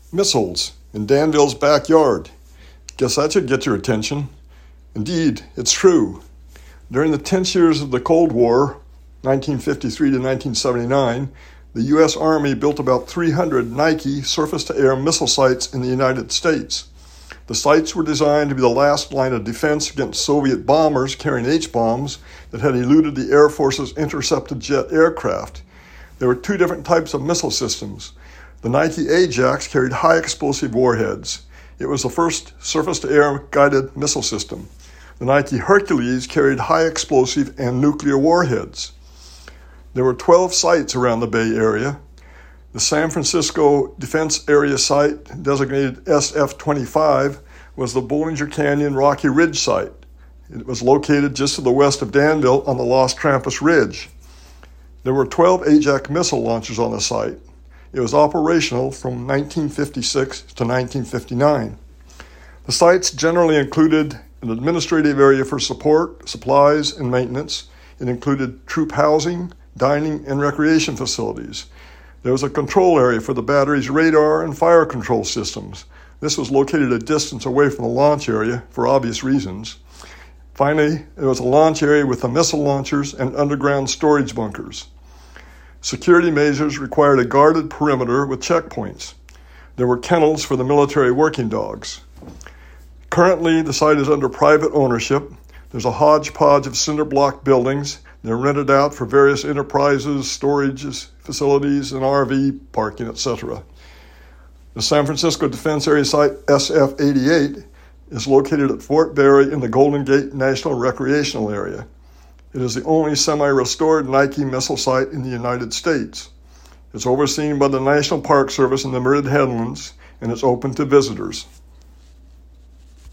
Missiles in Danville's backyard. Guess that should get your attention. Indeed, it's true. During the tense years of the Cold War, 1953 to 1979, the U.S. Army built about 300 Nike surface-to-air missile sites in the United States. The sites were designed to be the last line of defense against Soviet bombers carrying H-bombs that had eluded the Air Force's intercepted jet aircraft. There were two different types of missile systems. The Nike Ajax carried high-explosive warheads. It was the first surface-to-air guided missile system. The Nike Hercules carried high-explosive and nuclear warheads. There were 12 sites around the Bay Area. The San Francisco Defense Area Site, designated SF-25, was the Bollinger Canyon Rocky Ridge Site. It was located just to the west of Danville on the Los Trampos Ridge. There were 12 Ajax missile launchers on the site. It was operational from 1956 to 1959. The sites generally included an administrative area for support, supplies, and maintenance. It included troop housing, dining, and recreation facilities. There was a control area for the battery's radar and fire control systems. This was located a distance away from the launch area for obvious reasons. Finally, there was a launch area with the missile launchers and underground storage bunkers. Security measures required a guarded perimeter with checkpoints. There were kennels for the military working dogs. Currently, the site is under private ownership. There's a hodgepodge of cinder block buildings. They're rented out for various enterprises, storages, facilities, and RV parking, etc. The San Francisco Defense Area Site SF-88 is located at Fort Berry in the Golden Gate National Recreational Area. It is the only semi-restored Nike missile site in the United States. It's overseen by the National Park Service in the Merritt Headlands, and it's open to visitors.